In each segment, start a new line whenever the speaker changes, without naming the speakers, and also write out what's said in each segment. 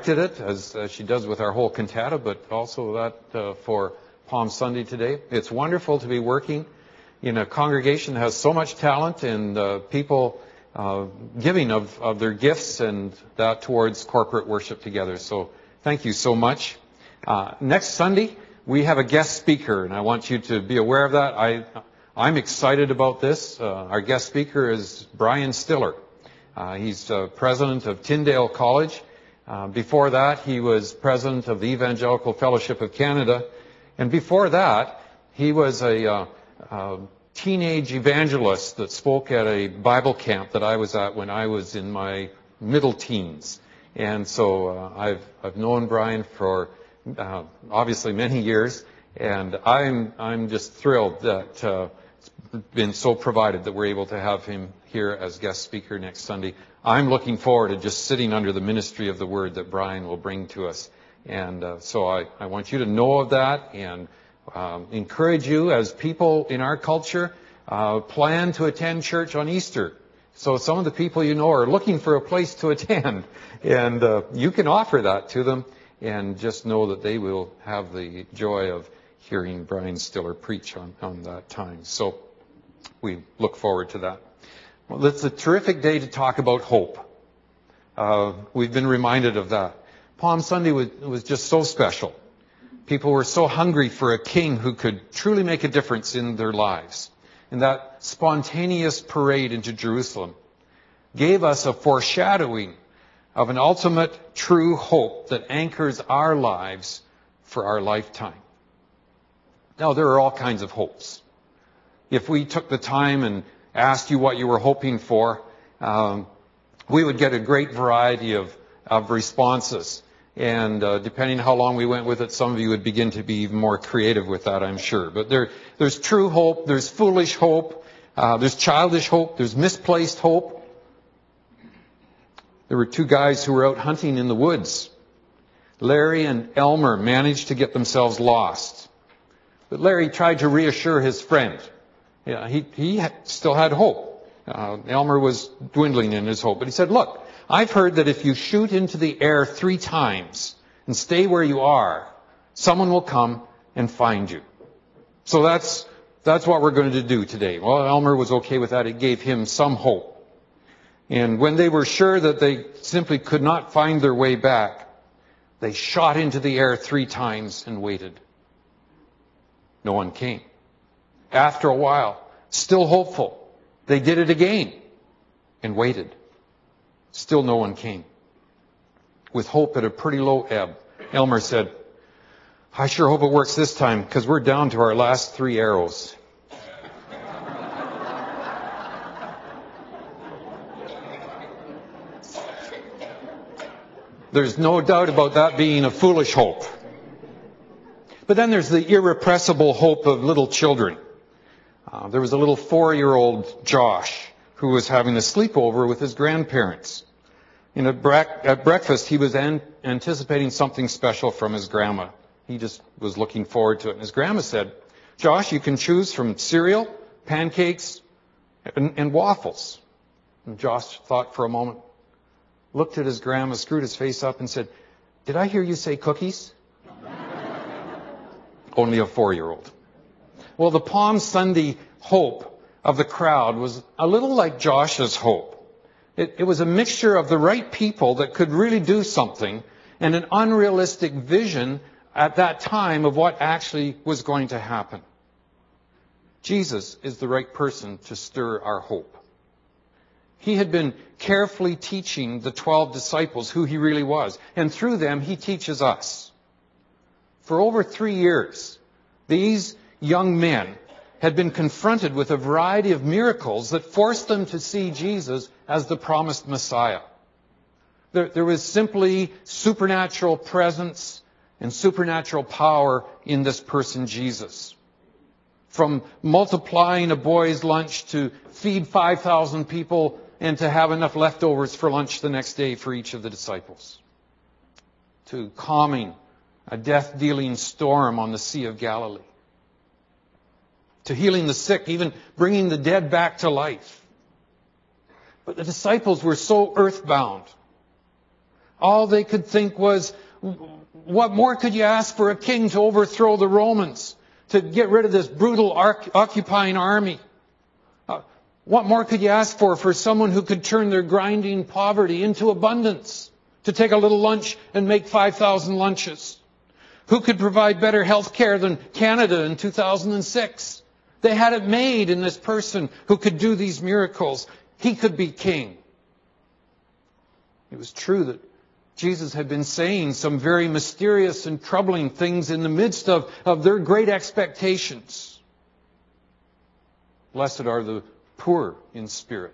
directed it, as she does with our whole cantata, but also that for Palm Sunday today. It's wonderful to be working in a congregation that has so much talent and people giving of their gifts and that towards corporate worship together. So thank you so much. Next Sunday, we have a guest speaker, and I want you to be aware of that. I'm excited about this. Our guest speaker is Brian Stiller. He's president of Tyndale College. Before that, he was president of the Evangelical Fellowship of Canada. And before that, he was a teenage evangelist that spoke at a Bible camp that I was at when I was in my middle teens. And so I've known Brian for obviously many years, and I'm just thrilled that it's been so provided that we're able to have him here as guest speaker next Sunday. I'm looking forward to just sitting under the ministry of the Word that Brian will bring to us. And so I want you to know of that and encourage you as people in our culture plan to attend church on Easter. So some of the people you know are looking for a place to attend, and you can offer that to them, and just know that they will have the joy of hearing Brian Stiller preach on that time. So we look forward to that. Well, it's a terrific day to talk about hope. We've been reminded of that. Palm Sunday was just so special. People were so hungry for a king who could truly make a difference in their lives. And that spontaneous parade into Jerusalem gave us a foreshadowing of an ultimate true hope that anchors our lives for our lifetime. Now, there are all kinds of hopes. If we took the time and asked you what you were hoping for, we would get a great variety of responses. And depending on how long we went with it, some of you would begin to be even more creative with that, I'm sure. But there's true hope, there's foolish hope, there's childish hope, there's misplaced hope. There were two guys who were out hunting in the woods. Larry and Elmer managed to get themselves lost. But Larry tried to reassure his friend. Yeah, he still had hope. Elmer was dwindling in his hope. But he said, look, I've heard that if you shoot into the air 3 times and stay where you are, someone will come and find you. So that's what we're going to do today. Well, Elmer was okay with that. It gave him some hope. And when they were sure that they simply could not find their way back, they shot into the air 3 times and waited. No one came. After a while, still hopeful, they did it again and waited. Still no one came. With hope at a pretty low ebb, Elmer said, I sure hope it works this time, because we're down to our last 3 arrows. There's no doubt about that being a foolish hope. But then there's the irrepressible hope of little children. There was a little 4-year-old Josh who was having a sleepover with his grandparents. And at breakfast, he was anticipating something special from his grandma. He just was looking forward to it. And his grandma said, Josh, you can choose from cereal, pancakes, and waffles. And Josh thought for a moment, looked at his grandma, screwed his face up and said, did I hear you say cookies? Only a 4-year-old. Well, the Palm Sunday hope of the crowd was a little like Josh's hope. It was a mixture of the right people that could really do something and an unrealistic vision at that time of what actually was going to happen. Jesus is the right person to stir our hope. He had been carefully teaching the 12 disciples who he really was. And through them, he teaches us. For over 3 years, these young men had been confronted with a variety of miracles that forced them to see Jesus as the promised Messiah. There was simply supernatural presence and supernatural power in this person, Jesus. From multiplying a boy's lunch to feed 5,000 people and to have enough leftovers for lunch the next day for each of the disciples. To calming a death-dealing storm on the Sea of Galilee. To healing the sick, even bringing the dead back to life. But the disciples were so earthbound. All they could think was, what more could you ask for a king to overthrow the Romans, to get rid of this brutal occupying army? What more could you ask for someone who could turn their grinding poverty into abundance, to take a little lunch and make 5,000 lunches? Who could provide better health care than Canada in 2006? They had it made in this person who could do these miracles. He could be king. It was true that Jesus had been saying some very mysterious and troubling things in the midst of their great expectations. Blessed are the poor in spirit.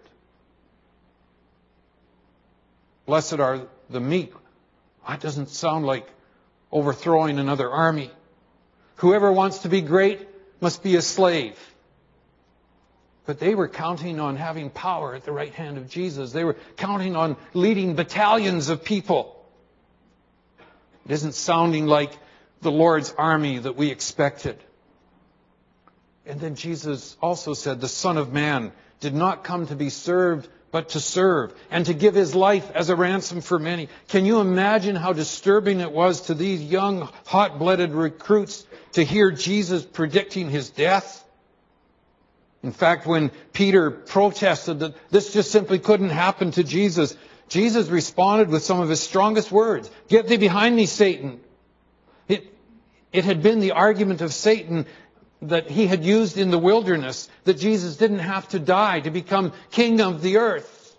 Blessed are the meek. That doesn't sound like overthrowing another army. Whoever wants to be great must be a slave. But they were counting on having power at the right hand of Jesus. They were counting on leading battalions of people. It isn't sounding like the Lord's army that we expected. And then Jesus also said, the Son of Man did not come to be served, but to serve, and to give his life as a ransom for many. Can you imagine how disturbing it was to these young, hot-blooded recruits to hear Jesus predicting his death? In fact, when Peter protested that this just simply couldn't happen to Jesus, Jesus responded with some of his strongest words. Get thee behind me, Satan. It had been the argument of Satan that he had used in the wilderness, that Jesus didn't have to die to become king of the earth.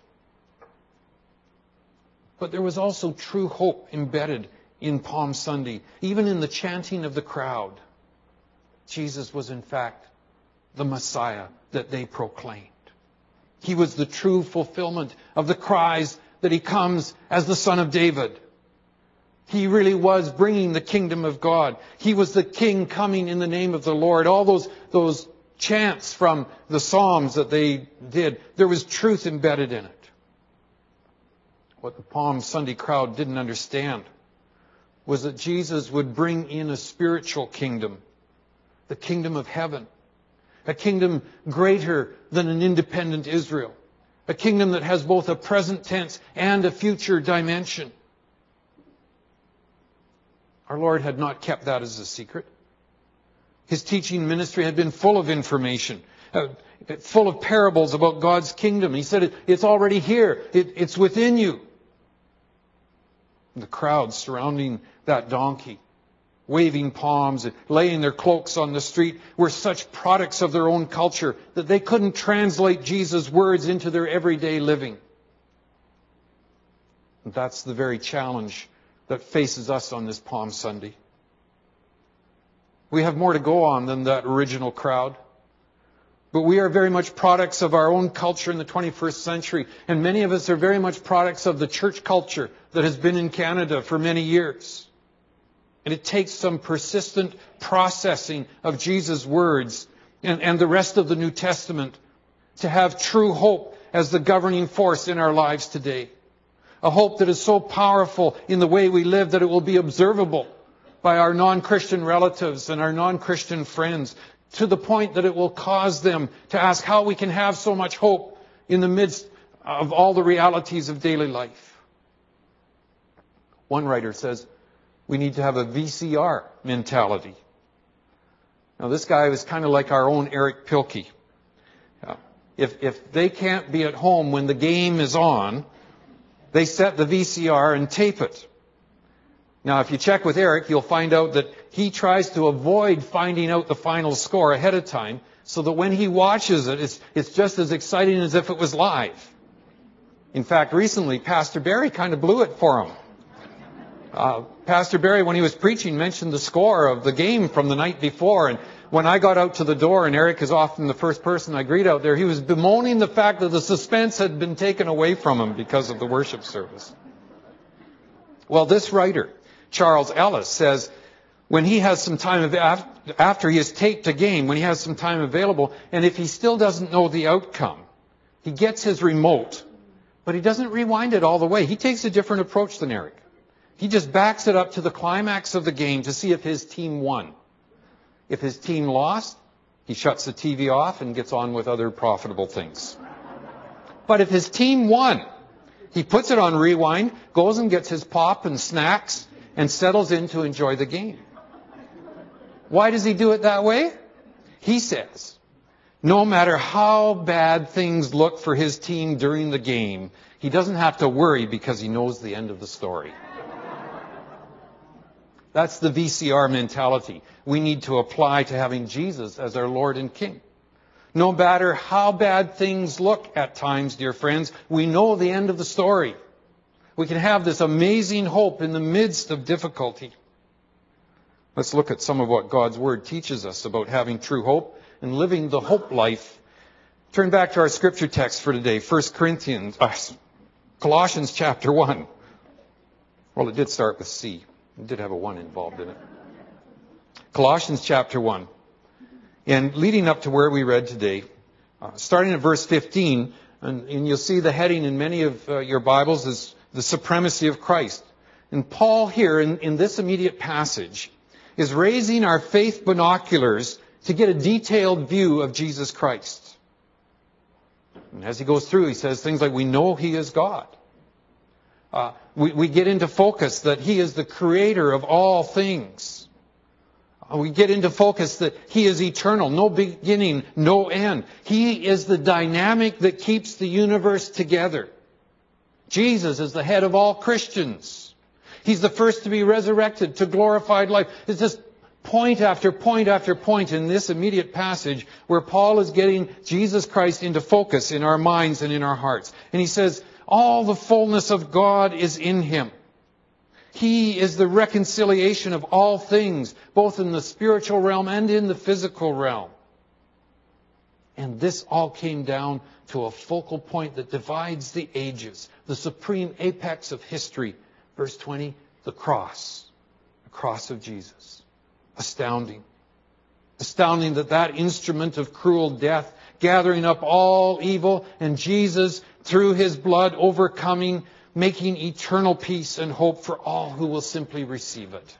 But there was also true hope embedded in Palm Sunday. Even in the chanting of the crowd, Jesus was in fact the Messiah that they proclaimed. He was the true fulfillment of the cries that he comes as the Son of David. He really was bringing the kingdom of God. He was the king coming in the name of the Lord. All those chants from the Psalms that they did, there was truth embedded in it. What the Palm Sunday crowd didn't understand was that Jesus would bring in a spiritual kingdom, the kingdom of heaven, a kingdom greater than an independent Israel, a kingdom that has both a present tense and a future dimension. Our Lord had not kept that as a secret. His teaching ministry had been full of information, full of parables about God's kingdom. He said, it's already here. It's within you. And the crowd surrounding that donkey, waving palms and laying their cloaks on the street, were such products of their own culture that they couldn't translate Jesus' words into their everyday living. And that's the very challenge that faces us on this Palm Sunday. We have more to go on than that original crowd. But we are very much products of our own culture in the 21st century. And many of us are very much products of the church culture that has been in Canada for many years. And it takes some persistent processing of Jesus' words and the rest of the New Testament to have true hope as the governing force in our lives today. A hope that is so powerful in the way we live that it will be observable by our non-Christian relatives and our non-Christian friends, to the point that it will cause them to ask how we can have so much hope in the midst of all the realities of daily life. One writer says, we need to have a VCR mentality. Now, this guy was kind of like our own Eric Pilkey. If they can't be at home when the game is on, they set the VCR and tape it. Now, if you check with Eric, you'll find out that he tries to avoid finding out the final score ahead of time, so that when he watches it, it's just as exciting as if it was live. In fact, recently, Pastor Barry kind of blew it for him. Pastor Barry, when he was preaching, mentioned the score of the game from the night before, and when I got out to the door, and Eric is often the first person I greet out there, he was bemoaning the fact that the suspense had been taken away from him because of the worship service. Well, this writer, Charles Ellis, says when he has some time, after he has taped a game, when he has some time available, and if he still doesn't know the outcome, he gets his remote, but he doesn't rewind it all the way. He takes a different approach than Eric. He just backs it up to the climax of the game to see if his team won. If his team lost, he shuts the TV off and gets on with other profitable things. But if his team won, He puts it on rewind, goes and gets his pop and snacks, and settles in to enjoy the game. Why does he do it that way? He says, no matter how bad things look for his team during the game, he doesn't have to worry because he knows the end of the story. That's the VCR mentality we need to apply to having Jesus as our Lord and King. No matter how bad things look at times, dear friends, we know the end of the story. We can have this amazing hope in the midst of difficulty. Let's look at some of what God's Word teaches us about having true hope and living the hope life. Turn back to our scripture text for today, Colossians chapter 1. Well, it did start with C. It did have a 1 involved in it. Colossians chapter 1. And leading up to where we read today, starting at verse 15, and you'll see the heading in many of your Bibles is the supremacy of Christ. And Paul here in this immediate passage is raising our faith binoculars to get a detailed view of Jesus Christ. And as he goes through, he says things like, we know he is God. We get into focus that he is the creator of all things. We get into focus that he is eternal, no beginning, no end. He is the dynamic that keeps the universe together. Jesus is the head of all Christians. He's the first to be resurrected to glorified life. It's just point after point after point in this immediate passage where Paul is getting Jesus Christ into focus in our minds and in our hearts. And he says, all the fullness of God is in him. He is the reconciliation of all things, both in the spiritual realm and in the physical realm. And this all came down to a focal point that divides the ages, the supreme apex of history. Verse 20, the cross of Jesus. Astounding. Astounding that instrument of cruel death, gathering up all evil, and Jesus, through his blood, overcoming, making eternal peace and hope for all who will simply receive it.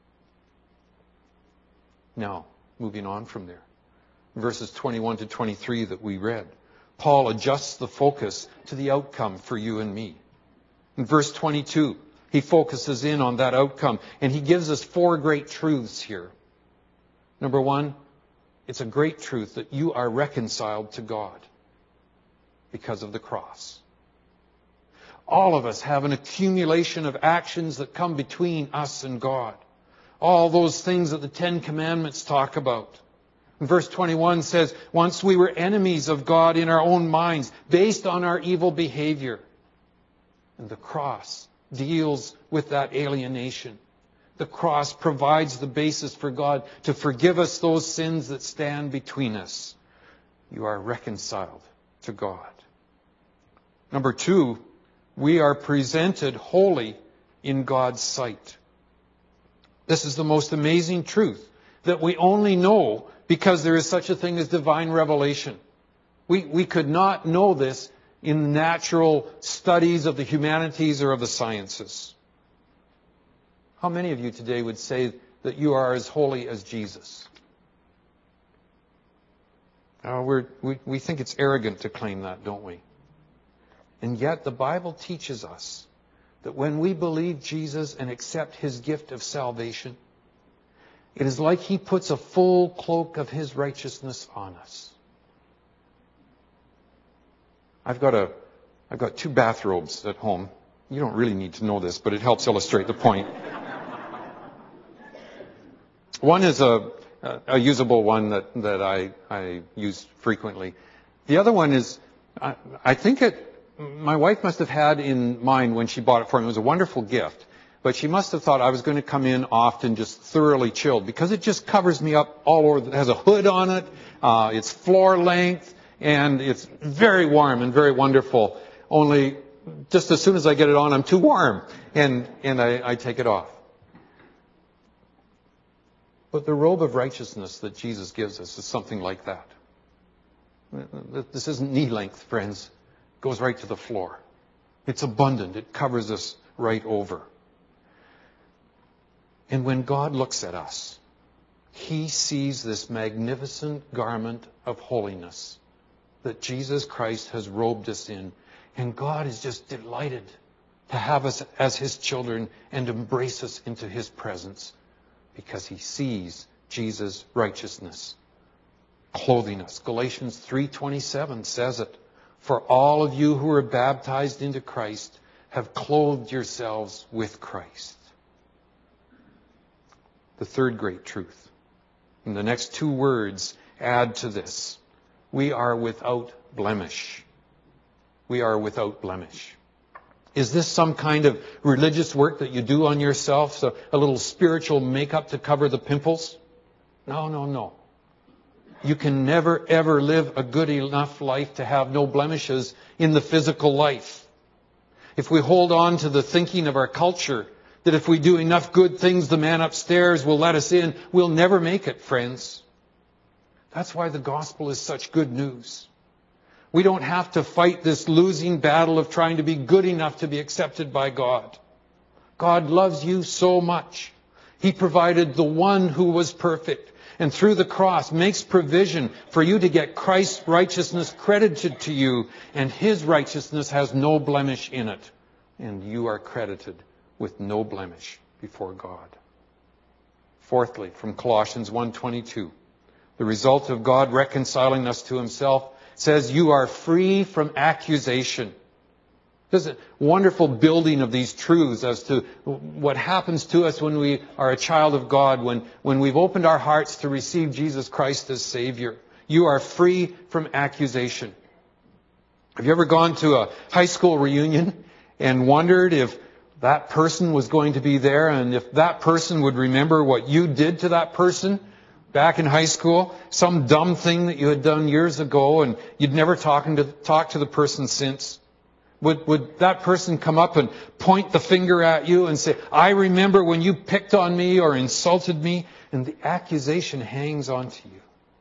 Now, moving on from there. Verses 21 to 23 that we read. Paul adjusts the focus to the outcome for you and me. In verse 22, he focuses in on that outcome, and he gives us 4 great truths here. Number 1, it's a great truth that you are reconciled to God because of the cross. All of us have an accumulation of actions that come between us and God. All those things that the 10 Commandments talk about. And verse 21 says, once we were enemies of God in our own minds, based on our evil behavior. And the cross deals with that alienation. The cross provides the basis for God to forgive us those sins that stand between us. You are reconciled to God. Number 2, we are presented holy in God's sight. This is the most amazing truth that we only know because there is such a thing as divine revelation. We could not know this in natural studies of the humanities or of the sciences. How many of you today would say that you are as holy as Jesus? We think it's arrogant to claim that, don't we? And yet the Bible teaches us that when we believe Jesus and accept his gift of salvation, it is like he puts a full cloak of his righteousness on us. I've got 2 bathrobes at home. You don't really need to know this, but it helps illustrate the point. One is a usable one that I use frequently. The other one is, I think my wife must have had in mind when she bought it for me. It was a wonderful gift. But she must have thought I was going to come in often just thoroughly chilled because it just covers me up all over. It has a hood on it. It's floor length. And it's very warm and very wonderful. Only just as soon as I get it on, I'm too warm. And I take it off. But the robe of righteousness that Jesus gives us is something like that. This isn't knee length, friends. It goes right to the floor. It's abundant. It covers us right over. And when God looks at us, he sees this magnificent garment of holiness that Jesus Christ has robed us in. And God is just delighted to have us as His children and embrace us into His presence because He sees Jesus' righteousness clothing us. Galatians 3:27 says it. For all of you who are baptized into Christ have clothed yourselves with Christ. The third great truth. And the next two words add to this. We are without blemish. We are without blemish. Is this some kind of religious work that you do on yourself? So a little spiritual makeup to cover the pimples? No, no, no. You can never, ever live a good enough life to have no blemishes in the physical life. If we hold on to the thinking of our culture that if we do enough good things, the man upstairs will let us in, we'll never make it, friends. That's why the gospel is such good news. We don't have to fight this losing battle of trying to be good enough to be accepted by God. God loves you so much. He provided the one who was perfect. And through the cross makes provision for you to get Christ's righteousness credited to you. And His righteousness has no blemish in it. And you are credited with no blemish before God. Fourthly, from Colossians 1:22, the result of God reconciling us to Himself says you are free from accusation. There's a wonderful building of these truths as to what happens to us when we are a child of God, when we've opened our hearts to receive Jesus Christ as Savior. You are free from accusation. Have you ever gone to a high school reunion and wondered if that person was going to be there and if that person would remember what you did to that person back in high school? Some dumb thing that you had done years ago and you'd never talked to the person since. Would that person come up and point the finger at you and say, I remember when you picked on me or insulted me? And the accusation hangs on to you.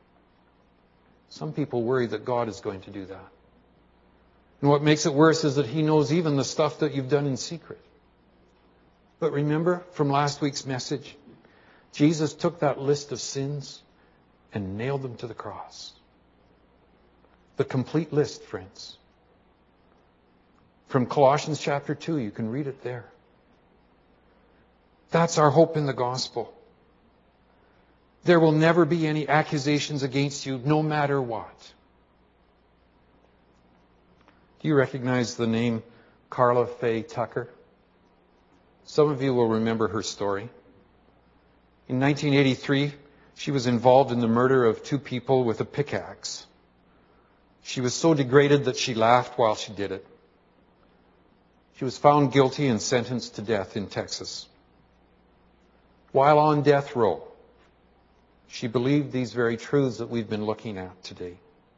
Some people worry that God is going to do that. And what makes it worse is that He knows even the stuff that you've done in secret. But remember from last week's message, Jesus took that list of sins and nailed them to the cross. The complete list, friends. From Colossians chapter 2, you can read it there. That's our hope in the gospel. There will never be any accusations against you, no matter what. Do you recognize the name Karla Faye Tucker? Some of you will remember her story. In 1983, she was involved in the murder of two people with a pickaxe. She was so degraded that she laughed while she did it. She was found guilty and sentenced to death in Texas. While on death row, she believed these very truths that we've been looking at today.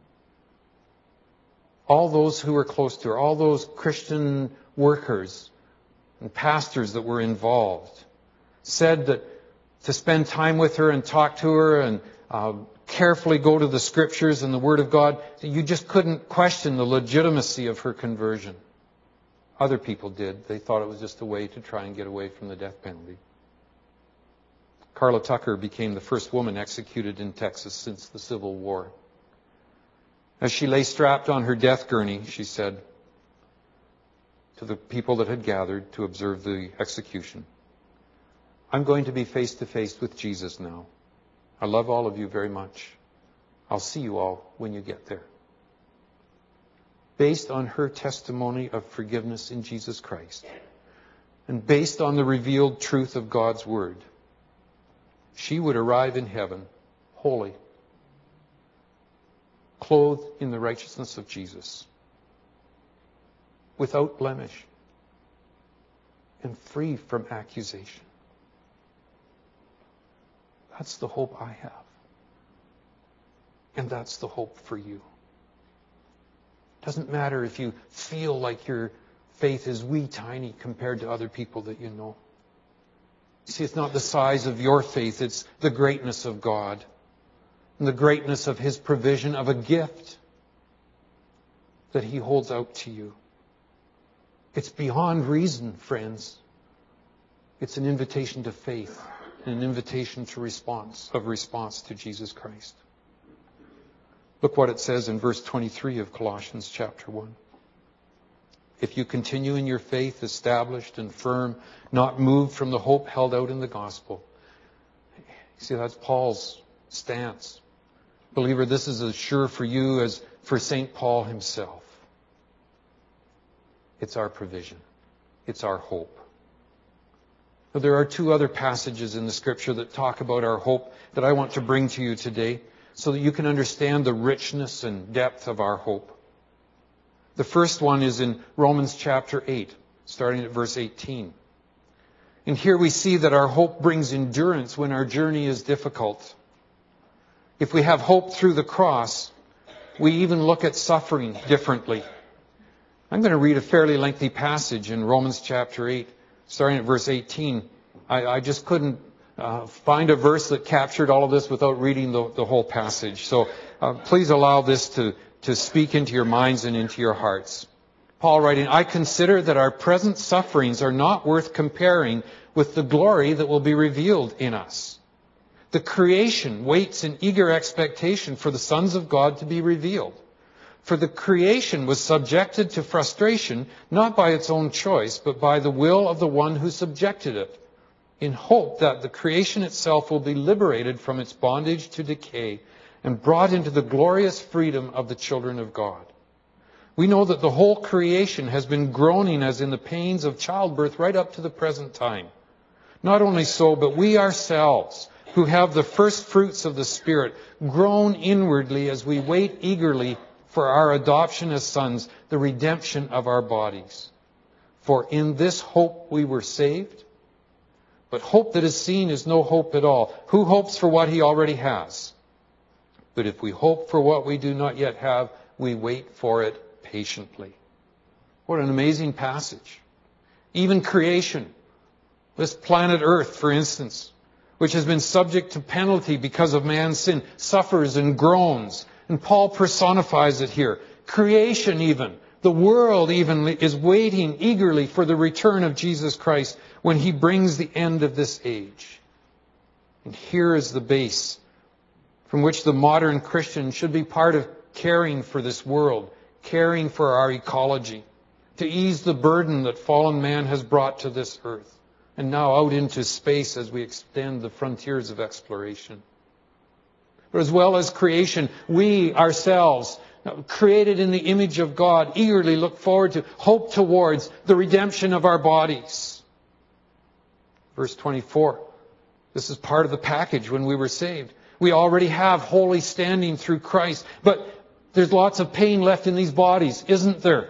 All those who were close to her, all those Christian workers and pastors that were involved, said that to spend time with her and talk to her and carefully go to the Scriptures and the Word of God, that you just couldn't question the legitimacy of her conversion. Other people did. They thought it was just a way to try and get away from the death penalty. Karla Tucker became the first woman executed in Texas since the Civil War. As she lay strapped on her death gurney, she said to the people that had gathered to observe the execution, I'm going to be face to face with Jesus now. I love all of you very much. I'll see you all when you get there. Based on her testimony of forgiveness in Jesus Christ, and based on the revealed truth of God's Word, she would arrive in heaven holy, clothed in the righteousness of Jesus, without blemish, and free from accusation. That's the hope I have. And that's the hope for you. Doesn't matter if you feel like your faith is wee tiny compared to other people that you know. See, it's not the size of your faith, it's the greatness of God. And the greatness of His provision of a gift that He holds out to you. It's beyond reason, friends. It's an invitation to faith, an invitation to response to Jesus Christ. Look what it says in verse 23 of Colossians chapter 1. if you continue in your faith, established and firm, not moved from the hope held out in the gospel. See, that's Paul's stance. Believer, this is as sure for you as for St. Paul himself. It's our provision. It's our hope. Now, there are two other passages in the Scripture that talk about our hope that I want to bring to you today so that you can understand the richness and depth of our hope. The first one is in Romans chapter 8, starting at verse 18. And here we see that our hope brings endurance when our journey is difficult. If we have hope through the cross, we even look at suffering differently. I'm going to read a fairly lengthy passage in Romans chapter 8, starting at verse 18. I just couldn't find a verse that captured all of this without reading the whole passage. So please allow this to speak into your minds and into your hearts. Paul writing, I consider that our present sufferings are not worth comparing with the glory that will be revealed in us. The creation waits in eager expectation for the sons of God to be revealed. For the creation was subjected to frustration, not by its own choice, but by the will of the one who subjected it, in hope that the creation itself will be liberated from its bondage to decay and brought into the glorious freedom of the children of God. We know that the whole creation has been groaning as in the pains of childbirth right up to the present time. Not only so, but we ourselves, who have the first fruits of the Spirit, groan inwardly as we wait eagerly for our adoption as sons, the redemption of our bodies. For in this hope we were saved. But hope that is seen is no hope at all. Who hopes for what he already has? But if we hope for what we do not yet have, we wait for it patiently. What an amazing passage. Even creation, this planet Earth, for instance, which has been subject to penalty because of man's sin, suffers and groans. And Paul personifies it here. Creation even, the world even, is waiting eagerly for the return of Jesus Christ when he brings the end of this age. And here is the base from which the modern Christian should be part of caring for this world, caring for our ecology, to ease the burden that fallen man has brought to this earth, and now out into space as we extend the frontiers of exploration. But as well as creation, we ourselves, created in the image of God, eagerly look forward to, hope towards the redemption of our bodies. Verse 24, this is part of the package when we were saved. We already have holy standing through Christ, but there's lots of pain left in these bodies, isn't there?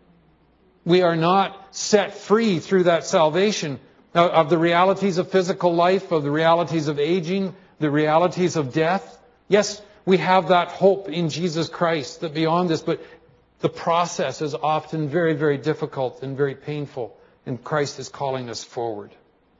We are not set free through that salvation of the realities of physical life, of the realities of aging, the realities of death. Yes, we have that hope in Jesus Christ, that beyond this, but the process is often very, very difficult and very painful, and Christ is calling us forward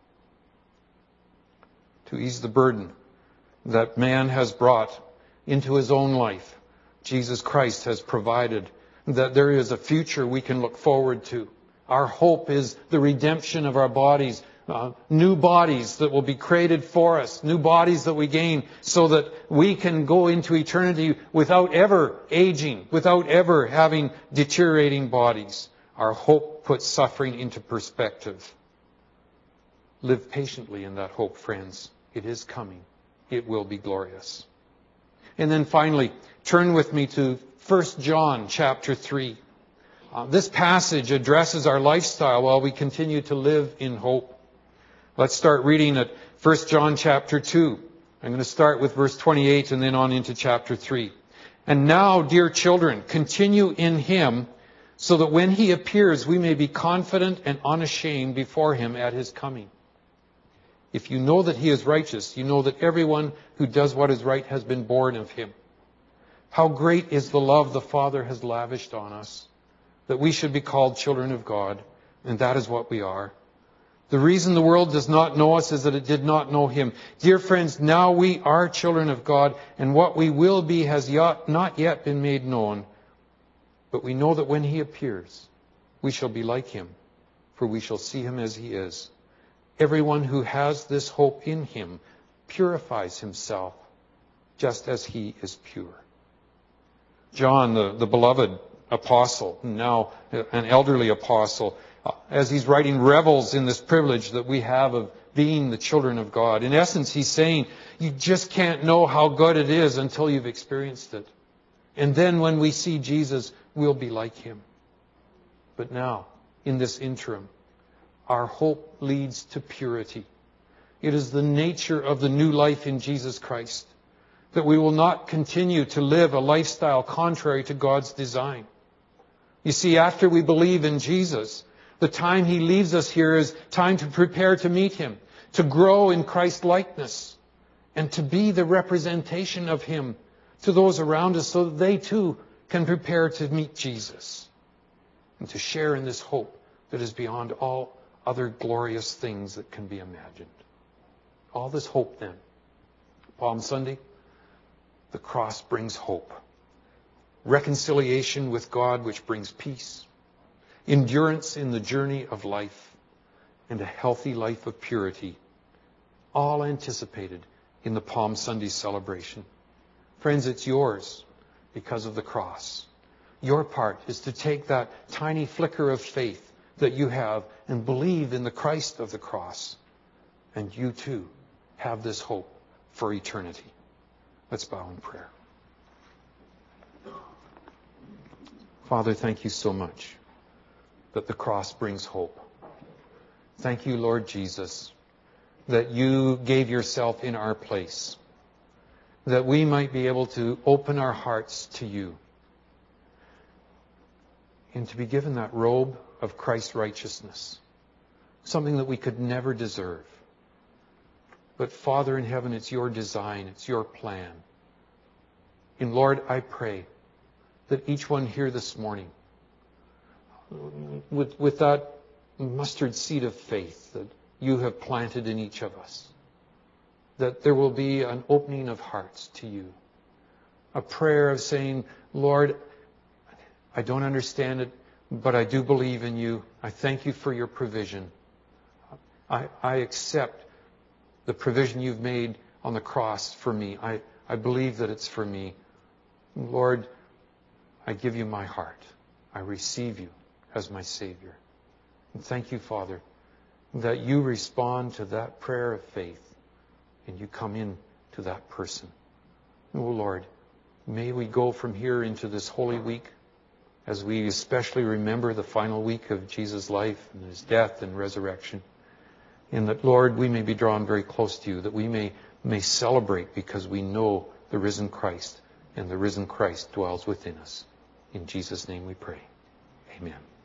to ease the burden that man has brought into his own life. Jesus Christ has provided that there is a future we can look forward to. Our hope is the redemption of our bodies, new bodies that will be created for us, new bodies that we gain so that we can go into eternity without ever aging, without ever having deteriorating bodies. Our hope puts suffering into perspective. Live patiently in that hope, friends. It is coming. It will be glorious. And then finally, turn with me to 1 John chapter 3. This passage addresses our lifestyle while we continue to live in hope. Let's start reading at 1 John chapter 2. I'm going to start with verse 28 and then on into chapter 3. And now, dear children, continue in him so that when he appears, we may be confident and unashamed before him at his coming. If you know that he is righteous, you know that everyone who does what is right has been born of him. How great is the love the Father has lavished on us, that we should be called children of God, and that is what we are. The reason the world does not know us is that it did not know him. Dear friends, now we are children of God, and what we will be has not yet been made known. But we know that when he appears, we shall be like him, for we shall see him as he is. Everyone who has this hope in him purifies himself, just as he is pure. John, the beloved apostle, now an elderly apostle, as he's writing, revels in this privilege that we have of being the children of God. In essence, he's saying, you just can't know how good it is until you've experienced it. And then when we see Jesus, we'll be like him. But now, in this interim, our hope leads to purity. It is the nature of the new life in Jesus Christ that we will not continue to live a lifestyle contrary to God's design. You see, after we believe in Jesus, the time he leaves us here is time to prepare to meet him, to grow in Christ likeness, and to be the representation of him to those around us so that they too can prepare to meet Jesus and to share in this hope that is beyond all other glorious things that can be imagined. All this hope then. Palm Sunday, the cross brings hope. Reconciliation with God, which brings peace. Endurance in the journey of life. And a healthy life of purity. All anticipated in the Palm Sunday celebration. Friends, it's yours because of the cross. Your part is to take that tiny flicker of faith that you have and believe in the Christ of the cross. And you too have this hope for eternity. Let's bow in prayer. Father, thank you so much that the cross brings hope. Thank you, Lord Jesus, that you gave yourself in our place, that we might be able to open our hearts to you and to be given that robe of Christ's righteousness, something that we could never deserve. But Father in heaven, it's your design, it's your plan. And Lord, I pray that each one here this morning, with that mustard seed of faith that you have planted in each of us, that there will be an opening of hearts to you. A prayer of saying, Lord, I don't understand it, but I do believe in you. I thank you for your provision. I accept the provision you've made on the cross for me. I believe that it's for me. Lord, I give you my heart. I receive you as my Savior. And thank you, Father, that you respond to that prayer of faith and you come in to that person. Oh, Lord, may we go from here into this Holy Week as we especially remember the final week of Jesus' life and his death and resurrection. And that, Lord, we may be drawn very close to you, that we may celebrate because we know the risen Christ, and the risen Christ dwells within us. In Jesus' name we pray. Amen.